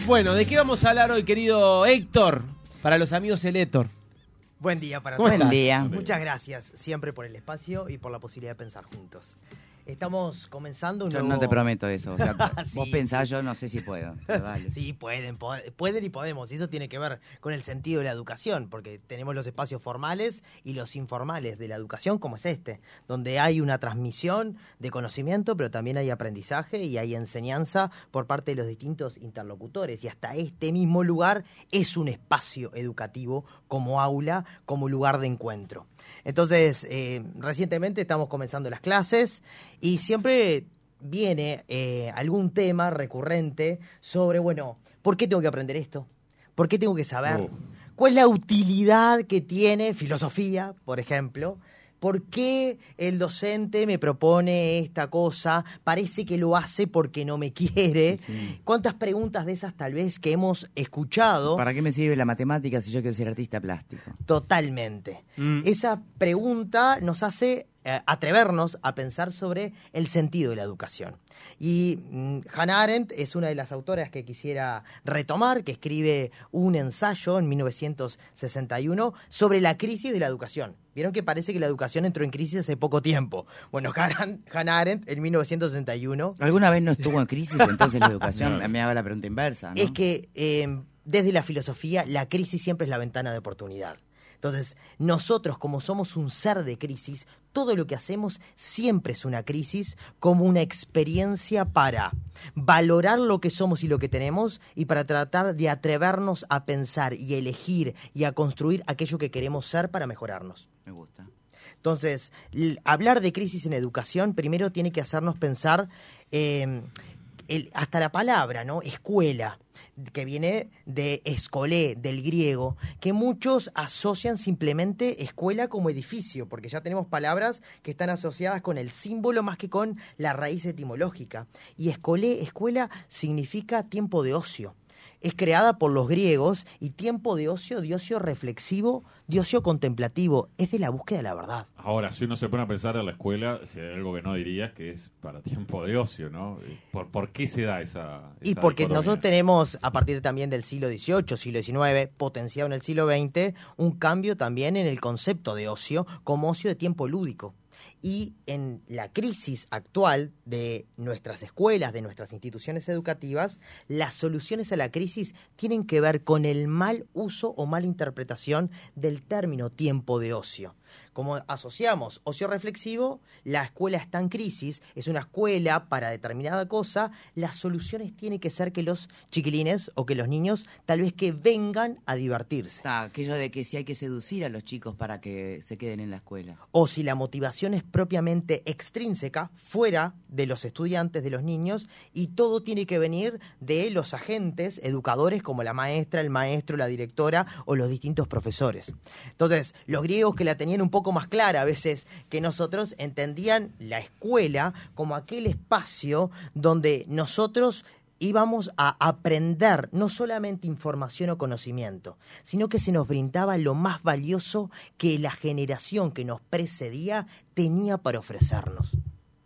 Bueno, ¿de qué vamos a hablar hoy, querido Héctor? Para los amigos el Héctor. Buen día para ¿Cómo todos. estás? Buen día. Muchas gracias siempre por el espacio y por la posibilidad de pensar juntos. Estamos comenzando un Yo nuevo... no te prometo eso. O sea, vos Sí, pensás, yo no sé si puedo. Pero dale. Sí, pueden y podemos. Y eso tiene que ver con el sentido de la educación, porque tenemos los espacios formales y los informales de la educación, como es este, donde hay una transmisión de conocimiento, pero también hay aprendizaje y hay enseñanza por parte de los distintos interlocutores. Y hasta este mismo lugar es un espacio educativo como aula, como lugar de encuentro. Entonces, recientemente estamos comenzando las clases y siempre viene algún tema recurrente sobre, bueno, ¿por qué tengo que aprender esto? ¿Por qué tengo que saber? ¿Cuál es la utilidad que tiene filosofía, por ejemplo? ¿Por qué el docente me propone esta cosa? Parece que lo hace porque no me quiere. Sí. ¿Cuántas preguntas de esas tal vez que hemos escuchado? ¿Para qué me sirve la matemática si yo quiero ser artista plástico? Totalmente. Esa pregunta nos hace atrevernos a pensar sobre el sentido de la educación. Y Hannah Arendt es una de las autoras que quisiera retomar, que escribe un ensayo en 1961 sobre la crisis de la educación. Vieron que parece que la educación entró en crisis hace poco tiempo. Bueno, Hannah Arendt en 1961... ¿Alguna vez no estuvo en crisis entonces la educación? Me hago la pregunta inversa, ¿no? Es que desde la filosofía la crisis siempre es la ventana de oportunidad. Entonces, nosotros como somos un ser de crisis, todo lo que hacemos siempre es una crisis como una experiencia para valorar lo que somos y lo que tenemos y para tratar de atrevernos a pensar y a elegir y a construir aquello que queremos ser para mejorarnos. Me gusta. Entonces, hablar de crisis en educación primero tiene que hacernos pensar hasta la palabra, ¿no? Escuela, que viene de escolé, del griego, que muchos asocian simplemente escuela como edificio, porque ya tenemos palabras que están asociadas con el símbolo más que con la raíz etimológica. Y escolé, escuela, significa tiempo de ocio. Es creada por los griegos y tiempo de ocio reflexivo, de ocio contemplativo, es de la búsqueda de la verdad. Ahora, si uno se pone a pensar en la escuela, si hay algo que no dirías que es para tiempo de ocio, ¿no? ¿Por qué se da esa Y porque dicotomía? nosotros tenemos, a partir también del siglo XVIII, siglo XIX, potenciado en el siglo XX, un cambio también en el concepto de ocio como ocio de tiempo lúdico. Y en la crisis actual de nuestras escuelas, de nuestras instituciones educativas, las soluciones a la crisis tienen que ver con el mal uso o mala interpretación del término tiempo de ocio. Como asociamos ocio reflexivo, la escuela está en crisis, es una escuela para determinada cosa, las soluciones tienen que ser que los chiquilines o que los niños tal vez que vengan a divertirse. Está aquello de que si hay que seducir a los chicos para que se queden en la escuela. O si la motivación es propiamente extrínseca, fuera de los estudiantes, de los niños, y todo tiene que venir de los agentes educadores como la maestra, el maestro, la directora o los distintos profesores. Entonces, los griegos que la tenían un poco más clara a veces que nosotros entendían la escuela como aquel espacio donde nosotros íbamos a aprender no solamente información o conocimiento, sino que se nos brindaba lo más valioso que la generación que nos precedía tenía para ofrecernos.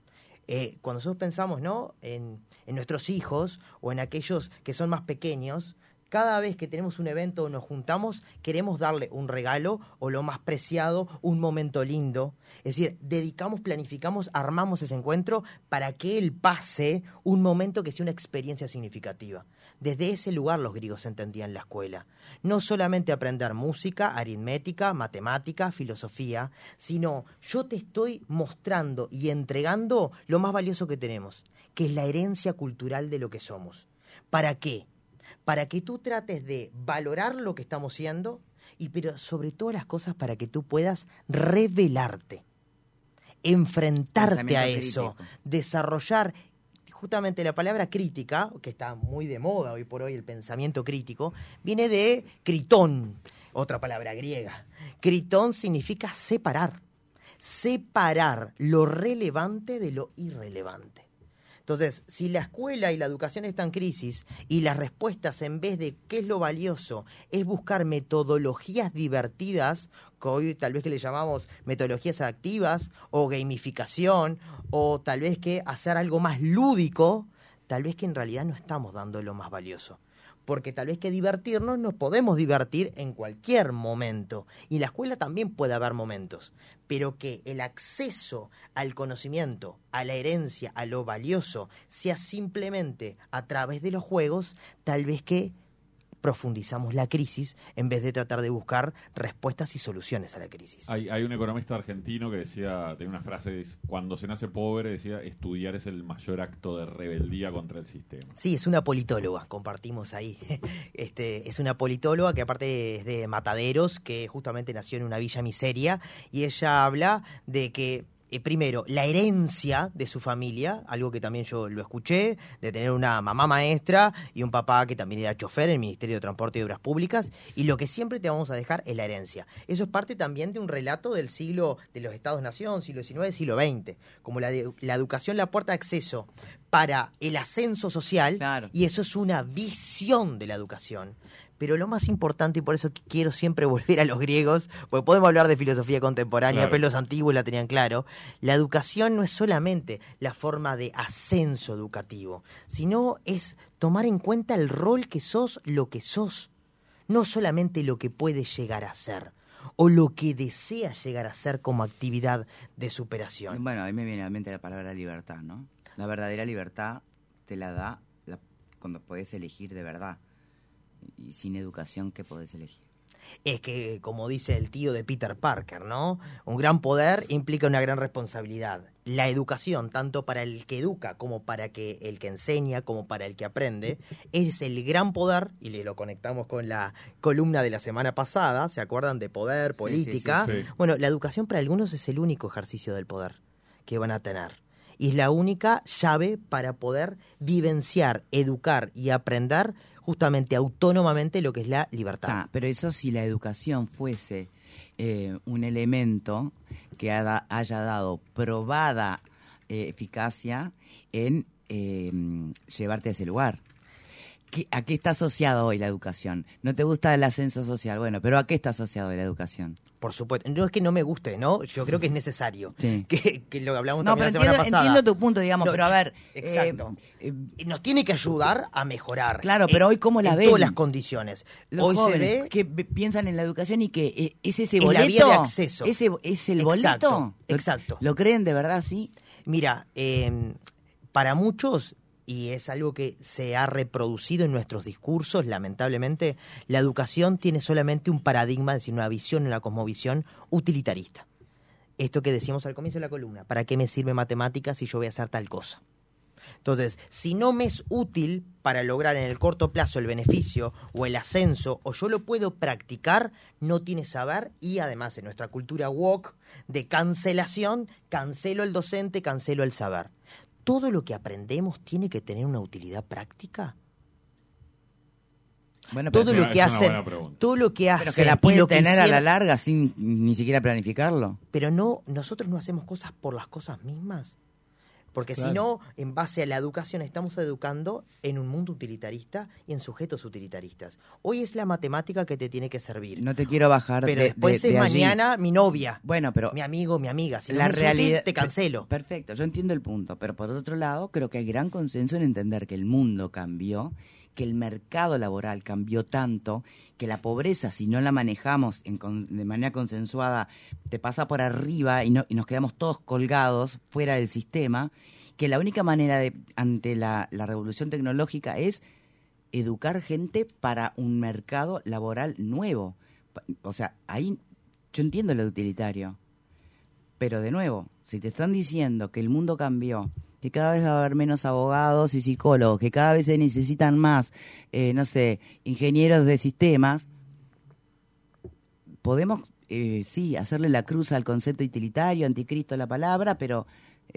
Cuando nosotros pensamos, ¿no?, en nuestros hijos o en aquellos que son más pequeños, cada vez que tenemos un evento o nos juntamos, queremos darle un regalo o lo más preciado, un momento lindo. Es decir, dedicamos, planificamos, armamos ese encuentro para que él pase un momento que sea una experiencia significativa. Desde ese lugar los griegos entendían la escuela. No solamente aprender música, aritmética, matemática, filosofía, sino yo te estoy mostrando y entregando lo más valioso que tenemos, que es la herencia cultural de lo que somos. ¿Para qué? Para que tú trates de valorar lo que estamos siendo, pero sobre todas las cosas para que tú puedas revelarte, enfrentarte a eso, desarrollar justamente la palabra crítica, que está muy de moda hoy por hoy, el pensamiento crítico, viene de critón, otra palabra griega. Critón significa separar lo relevante de lo irrelevante. Entonces, si la escuela y la educación están en crisis y las respuestas, en vez de qué es lo valioso, es buscar metodologías divertidas, que hoy tal vez que le llamamos metodologías activas o gamificación, o tal vez que hacer algo más lúdico, tal vez que en realidad no estamos dando lo más valioso. porque tal vez que divertirnos nos podemos divertir en cualquier momento. Y en la escuela también puede haber momentos, pero que el acceso al conocimiento, a la herencia, a lo valioso, sea simplemente a través de los juegos, tal vez que profundizamos la crisis en vez de tratar de buscar respuestas y soluciones a la crisis. Hay un economista argentino que decía, tenía una frase, cuando se nace pobre, decía, estudiar es el mayor acto de rebeldía contra el sistema. Sí, es una politóloga, compartimos ahí. Es una politóloga que aparte es de Mataderos, que justamente nació en una villa miseria, y ella habla de que primero, la herencia de su familia, algo que también yo lo escuché, de tener una mamá maestra y un papá que también era chofer en el Ministerio de Transporte y Obras Públicas, y lo que siempre te vamos a dejar es la herencia. Eso es parte también de un relato del siglo de los Estados-Nación, siglo XIX, siglo XX, como la educación, la puerta de acceso para el ascenso social, Claro. y eso es una visión de la educación. Pero lo más importante, y por eso quiero siempre volver a los griegos, porque podemos hablar de filosofía contemporánea, Claro. pero los antiguos la tenían claro, la educación no es solamente la forma de ascenso educativo, sino es tomar en cuenta el rol que sos, lo que sos, no solamente lo que puedes llegar a ser, o lo que deseas llegar a ser como actividad de superación. Bueno, a mí me viene a la mente la palabra libertad, ¿no? La verdadera libertad te la da cuando podés elegir de verdad. Y sin educación, ¿qué podés elegir? Es que, como dice el tío de Peter Parker, ¿no? Un gran poder implica una gran responsabilidad. La educación, tanto para el que educa como para el que enseña, como para el que aprende, es el gran poder, y lo conectamos con la columna de la semana pasada, ¿se acuerdan de poder, Sí, política? sí, sí. Bueno, la educación para algunos es el único ejercicio del poder que van a tener. Y es la única llave para poder vivenciar, educar y aprender justamente autónomamente lo que es la libertad. Ah, pero eso si la educación fuese un elemento que haya dado probada eficacia en llevarte a ese lugar. ¿A qué está asociado hoy la educación? ¿No te gusta el ascenso social? Bueno, pero ¿a qué está asociado hoy la educación? Por supuesto, no es que no me guste, ¿no? Yo creo que es necesario. Sí. Que lo que hablamos No, también pero la semana pasada. entiendo tu punto, digamos, No, pero a ver... Exacto. Nos tiene que ayudar a mejorar. Claro, pero hoy ¿cómo la en ven? todas las condiciones. Los Hoy jóvenes se ve que piensan en la educación y que es ese Es boleto. la vía de acceso. ¿Ese es el Exacto, boleto? exacto. ¿Lo creen de verdad así? Mira, para muchos, y es algo que se ha reproducido en nuestros discursos, lamentablemente, la educación tiene solamente un paradigma, es decir, una visión, una cosmovisión utilitarista. Esto que decíamos al comienzo de la columna, ¿para qué me sirve matemáticas si yo voy a hacer tal cosa? Entonces, si no me es útil para lograr en el corto plazo el beneficio o el ascenso, o yo lo puedo practicar, no tiene saber, y además en nuestra cultura woke de cancelación, cancelo al docente, cancelo el saber. ¿Todo lo que aprendemos tiene que tener una utilidad práctica? Bueno, Todo es lo que una hacen, buena pregunta. todo lo que pero hacen que la y puede lo que tener a la hicieron- larga sin ni siquiera planificarlo. pero no, nosotros no hacemos cosas por las cosas mismas. Porque Claro. si no, en base a la educación, estamos educando en un mundo utilitarista y en sujetos utilitaristas. Hoy es la matemática que te tiene que servir. No te quiero bajar pero de después de es allí. mañana mi novia, Bueno, pero mi amigo, mi amiga. Si no la me es útil, realidad te cancelo. Perfecto, yo entiendo el punto, pero por otro lado, creo que hay gran consenso en entender que el mundo cambió, que el mercado laboral cambió tanto, que la pobreza, si no la manejamos de manera consensuada, te pasa por arriba y nos quedamos todos colgados fuera del sistema, que la única manera ante la revolución tecnológica es educar gente para un mercado laboral nuevo. O sea, ahí yo entiendo lo utilitario. Pero de nuevo, si te están diciendo que el mundo cambió, que cada vez va a haber menos abogados y psicólogos, que cada vez se necesitan más, no sé, ingenieros de sistemas, podemos, sí, hacerle la cruz al concepto utilitario, anticristo la palabra, pero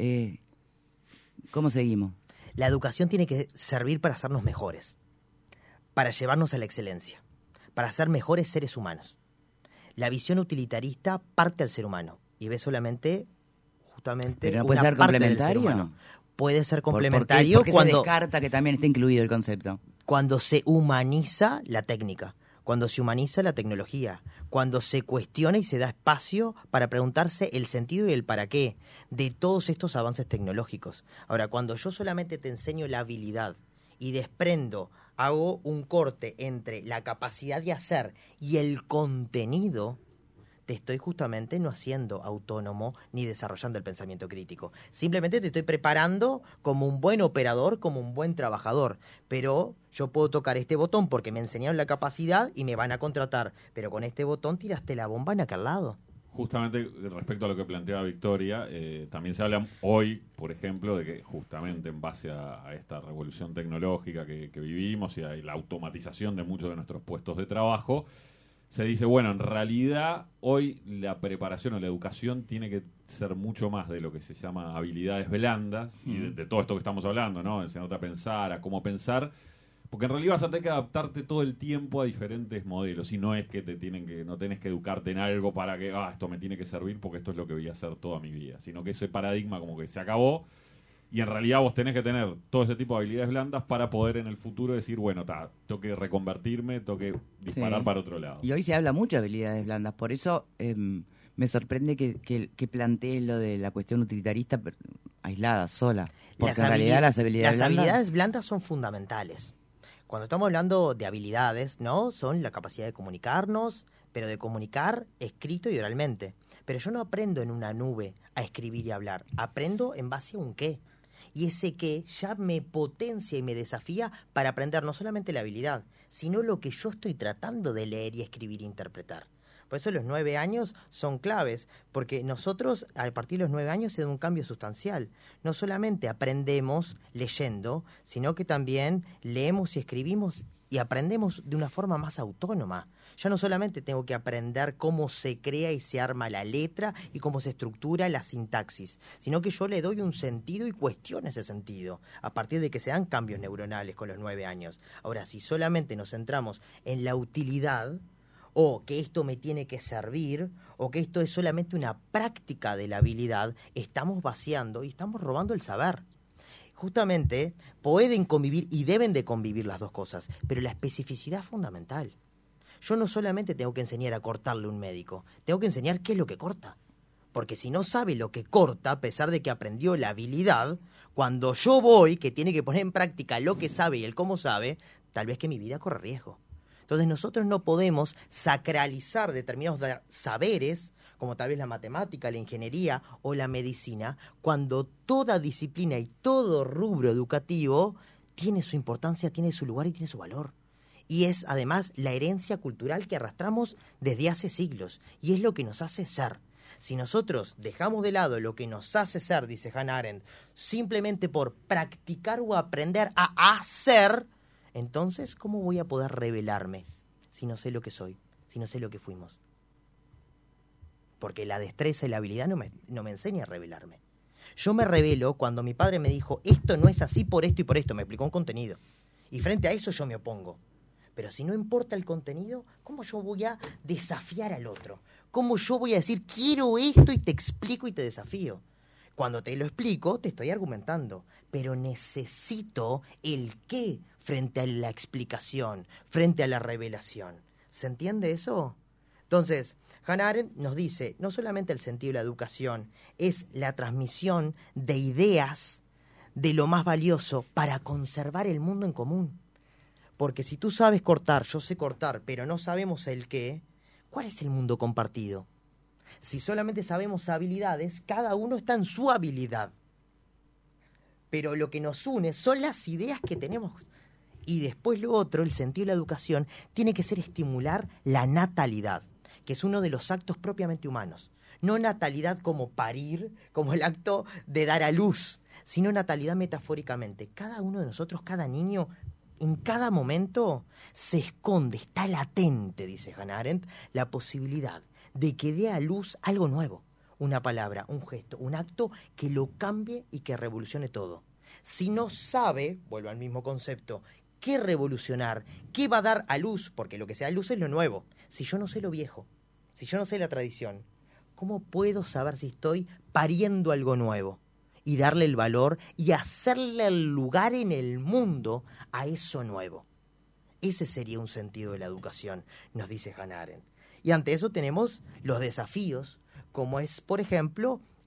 ¿cómo seguimos? La educación tiene que servir para hacernos mejores, para llevarnos a la excelencia, para ser mejores seres humanos. La visión utilitarista parte al ser humano y ve solamente justamente Pero no puede una ser parte del ser complementario. humano. Puede ser ¿Por complementario qué se cuando descarta que también está incluido el concepto? cuando se humaniza la técnica, cuando se humaniza la tecnología, cuando se cuestiona y se da espacio para preguntarse el sentido y el para qué de todos estos avances tecnológicos. Ahora, cuando yo solamente te enseño la habilidad y desprendo hago un corte entre la capacidad de hacer y el contenido, te estoy justamente no haciendo autónomo ni desarrollando el pensamiento crítico. Simplemente te estoy preparando como un buen operador, como un buen trabajador. Pero yo puedo tocar este botón porque me enseñaron la capacidad y me van a contratar. Pero con este botón tiraste la bomba en aquel lado. Justamente respecto a lo que planteaba Victoria, también se habla hoy, por ejemplo, de que justamente en base a esta revolución tecnológica que vivimos y a la automatización de muchos de nuestros puestos de trabajo, se dice, bueno, en realidad hoy la preparación o la educación tiene que ser mucho más de lo que se llama habilidades blandas y de todo esto que estamos hablando, ¿no? Enseñarte a pensar, a cómo pensar, porque en realidad vas a tener que adaptarte todo el tiempo a diferentes modelos y no es que no tenés que educarte en algo para que, esto me tiene que servir porque esto es lo que voy a hacer toda mi vida, sino que ese paradigma como que se acabó. Y en realidad vos tenés que tener todo ese tipo de habilidades blandas para poder en el futuro decir, bueno, tengo que reconvertirme, tengo que disparar para otro lado. Y hoy se habla mucho de habilidades blandas, por eso me sorprende que plantees lo de la cuestión utilitarista aislada, sola. Porque en realidad las habilidades blandas son fundamentales. Cuando estamos hablando de habilidades, ¿no? Son la capacidad de comunicarnos, pero de comunicar escrito y oralmente. Pero yo no aprendo en una nube a escribir y hablar, aprendo en base a un qué. Y ese qué ya me potencia y me desafía para aprender no solamente la habilidad, sino lo que yo estoy tratando de leer y escribir e interpretar. Por eso los 9 años son claves, porque nosotros a partir de los 9 años se da un cambio sustancial. No solamente aprendemos leyendo, sino que también leemos y escribimos y aprendemos de una forma más autónoma. Ya no solamente tengo que aprender cómo se crea y se arma la letra y cómo se estructura la sintaxis, sino que yo le doy un sentido y cuestiono ese sentido, a partir de que se dan cambios neuronales con los 9 años. Ahora, si solamente nos centramos en la utilidad, o que esto me tiene que servir, o que esto es solamente una práctica de la habilidad, estamos vaciando y estamos robando el saber. Justamente pueden convivir y deben de convivir las dos cosas, pero la especificidad es fundamental. Yo no solamente tengo que enseñar a cortarle a un médico, tengo que enseñar qué es lo que corta. Porque si no sabe lo que corta, a pesar de que aprendió la habilidad, cuando yo voy, que tiene que poner en práctica lo que sabe y el cómo sabe, tal vez que mi vida corre riesgo. Entonces nosotros no podemos sacralizar determinados saberes, como tal vez la matemática, la ingeniería o la medicina, cuando toda disciplina y todo rubro educativo tiene su importancia, tiene su lugar y tiene su valor. Y es además la herencia cultural que arrastramos desde hace siglos, y es lo que nos hace ser. Si nosotros dejamos de lado lo que nos hace ser, dice Hannah Arendt, simplemente por practicar o aprender a hacer, entonces, ¿cómo voy a poder revelarme si no sé lo que soy, si no sé lo que fuimos? Porque la destreza y la habilidad no me enseña a revelarme. Yo me revelo cuando mi padre me dijo, esto no es así por esto y por esto, me explicó un contenido. Y frente a eso yo me opongo. Pero si no importa el contenido, ¿cómo yo voy a desafiar al otro? ¿Cómo yo voy a decir, quiero esto y te explico y te desafío? Cuando te lo explico, te estoy argumentando, pero necesito el qué frente a la explicación, frente a la revelación. ¿Se entiende eso? Entonces, Hannah Arendt nos dice, no solamente el sentido de la educación, es la transmisión de ideas de lo más valioso para conservar el mundo en común. Porque si tú sabes cortar, yo sé cortar, pero no sabemos el qué, ¿cuál es el mundo compartido? Si solamente sabemos habilidades, cada uno está en su habilidad. Pero lo que nos une son las ideas que tenemos. Y después lo otro, el sentido de la educación, tiene que ser estimular la natalidad, que es uno de los actos propiamente humanos. No natalidad como parir, como el acto de dar a luz, sino natalidad metafóricamente. Cada uno de nosotros, cada niño, en cada momento se esconde, está latente, dice Hannah Arendt, la posibilidad de que dé a luz algo nuevo, una palabra, un gesto, un acto que lo cambie y que revolucione todo. Si no sabe, vuelvo al mismo concepto, qué revolucionar, qué va a dar a luz, porque lo que se da a luz es lo nuevo. Si yo no sé lo viejo, si yo no sé la tradición, ¿cómo puedo saber si estoy pariendo algo nuevo? Y darle el valor y hacerle el lugar en el mundo a eso nuevo. Ese sería un sentido de la educación, nos dice Hannah Arendt. Y ante eso tenemos los desafíos, como es, por ejemplo,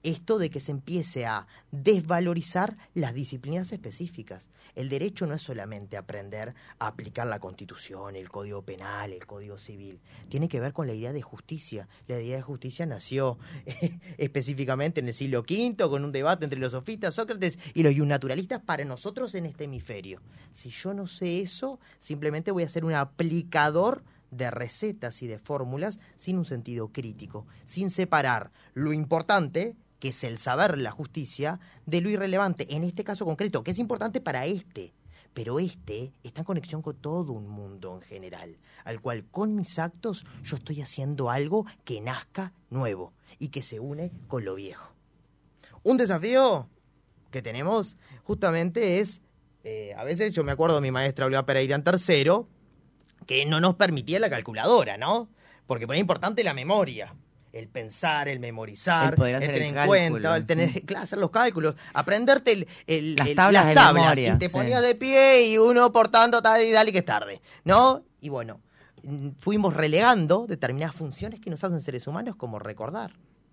esto de que se empiece a desvalorizar las disciplinas específicas. El derecho no es solamente aprender a aplicar la Constitución, el Código Penal, el Código Civil. Tiene que ver con la idea de justicia. La idea de justicia nació específicamente en el siglo V con un debate entre los sofistas, Sócrates y los naturalistas para nosotros en este hemisferio. Si yo no sé eso, simplemente voy a ser un aplicador de recetas y de fórmulas sin un sentido crítico, sin separar lo importante, que es el saber la justicia, de lo irrelevante, en este caso concreto, que es importante para pero está en conexión con todo un mundo en general, al cual con mis actos yo estoy haciendo algo que nazca nuevo y que se une con lo viejo. Un desafío que tenemos justamente es, a veces yo me acuerdo de mi maestra Olga Pereira en tercero, que no nos permitía la calculadora, ¿no? Porque era importante la memoria, el pensar, el memorizar, el poder hacer tener el en cuenta, cálculo, el tener, claro, hacer los cálculos, aprenderte las tablas de memoria, y te ponías de pie y uno portando tal y dale que es tarde, ¿no? Y bueno, fuimos relegando determinadas funciones que nos hacen seres humanos, como recordar.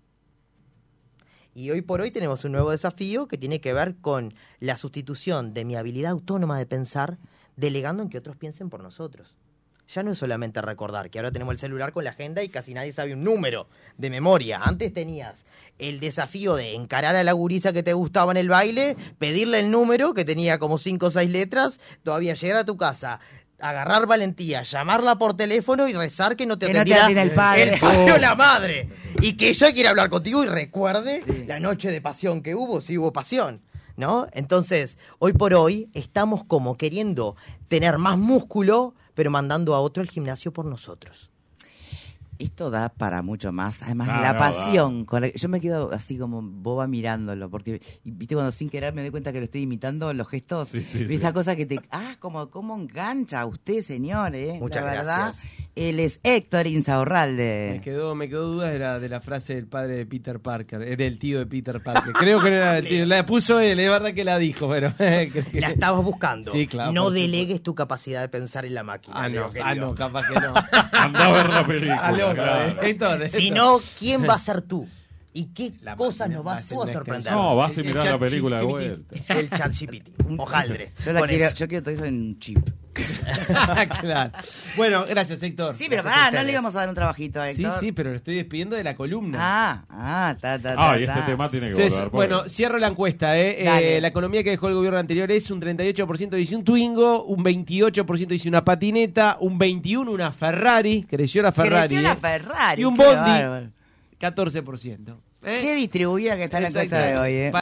Y hoy por hoy tenemos un nuevo desafío que tiene que ver con la sustitución de mi habilidad autónoma de pensar, delegando en que otros piensen por nosotros. Ya no es solamente recordar, que ahora tenemos el celular con la agenda y casi nadie sabe un número de memoria. Antes tenías el desafío de encarar a la gurisa que te gustaba en el baile, pedirle el número, que tenía como 5 o 6 letras, todavía llegar a tu casa, agarrar valentía, llamarla por teléfono y rezar que no te atendiera el padre. El padre o la madre. Y que ella quiera hablar contigo y recuerde la noche de pasión que hubo, si hubo pasión, ¿no? Entonces, hoy por hoy estamos como queriendo tener más músculo, pero mandando a otro al gimnasio por nosotros. Esto da para mucho más. Además, No, la no, pasión. Con la que yo me quedo así como boba mirándolo. Porque, viste, cuando sin querer me doy cuenta que lo estoy imitando, los gestos. Sí, sí, esa sí. cosa que te. Cómo engancha a usted, señor. Muchas la verdad, gracias. Él es Héctor Insaurralde. Me quedó dudas de la frase del padre de Peter Parker, del tío de Peter Parker. Creo que no era del tío, la puso él, es verdad que la dijo, pero... La estabas buscando. Sí, claro, no por delegues tu capacidad de pensar en la máquina. Leo, querido. Capaz que no. Andá a ver la película. claro. Héctor, Si no, ¿quién va a ser tú? ¿Y qué La cosas máquina nos va a vas ser tú a la sorprender? extensión. No, vas a El mirar chat la película de GPT. vuelta. El ChatGPT, un hojaldre. Yo quiero todo eso en un chip. Claro. Bueno, gracias, Héctor. Sí, pero Gracias a pará, no ustedes. le íbamos a dar un trabajito a Sí, Héctor. sí, pero lo estoy despidiendo de la columna. Y este tema tiene que volver. Bueno, cierro la encuesta. Dale. La economía que dejó el gobierno anterior es un 38% dice un Twingo, un 28% dice una patineta, un 21% una Ferrari, creció la Ferrari. Creció la Ferrari. Y un qué Bondi, bárbaro. 14%. Qué distribuida que está la encuesta de hoy,